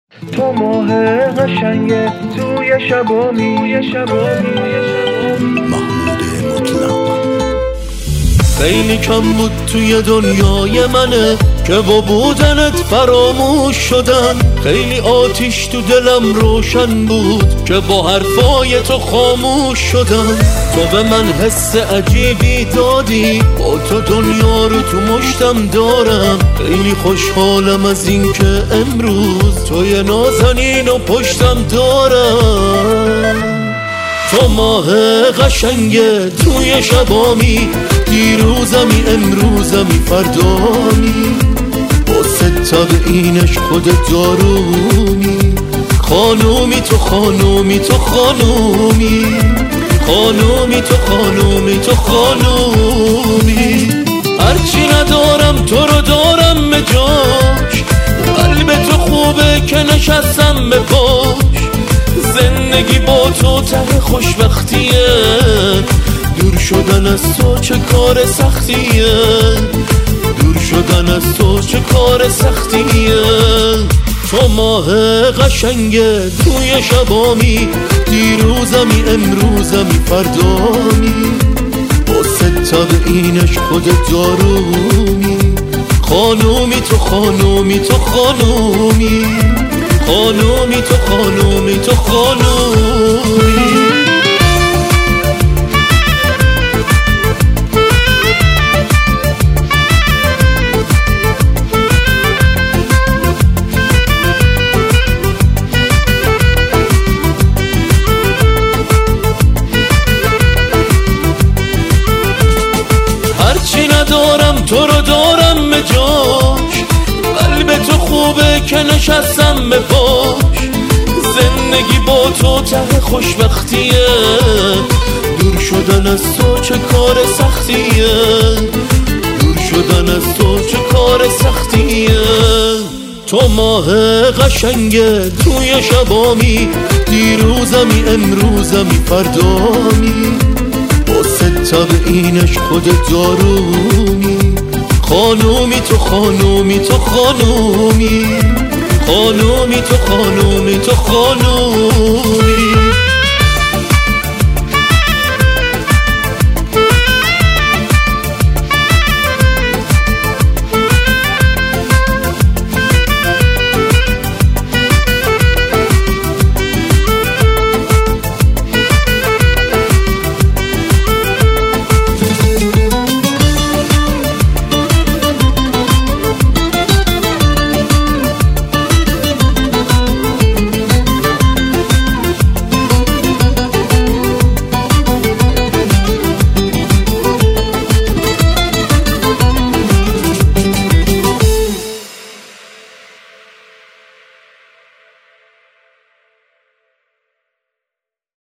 تو ماه قشنگه توی شبامی محمود مطلق. خیلی کم بود توی دنیای منه که با بودنت فراموش شدن. خیلی آتیش تو دلم روشن بود که با حرفای تو خاموش شدن. تو به من حس عجیبی دادی، با تو دنیا رو تو مشتم دارم. خیلی خوشحالم از این که امروز توی نازنین و پشتم دارم. تو ماه قشنگه توی شبامی، دیروزمی امروزمی فردامی. واسه تبعینش خودت دارومی. خانومی تو خانومی تو خانومی، خانومی تو خانومی تو خانومی. هرچی ندارم تو رو دارم به جاش، قلب تو خوبه که نشستم به پاش. زندگی با تو ته خوشبختیه، دور شدن از تو چه کار سختیه. دور شدن از تو چه کار سختیه. تو ماه قشنگه توی شبامی، دیروزمی امروزمی فردامی. واسه تبعینش خودت دارومی. خانومی تو خانومی تو خانومی، خانومی تو خانومی تو خانومی. هرچی ندارم تو رو دارم به جاش، قلب تو خوبه که نشستم به پاش. زندگی با تو ته خوشبختیه، دور شدن از تو چه کار سختیه. دور شدن از تو چه کار سختیه. تو ماه قشنگه توی شبامی، دیروزمی امروزمی فردامی. واسه تبعینش خودت دارومی. خانومی تو خانومی تو خانومی، خانومی تو خانومی تو خانومی.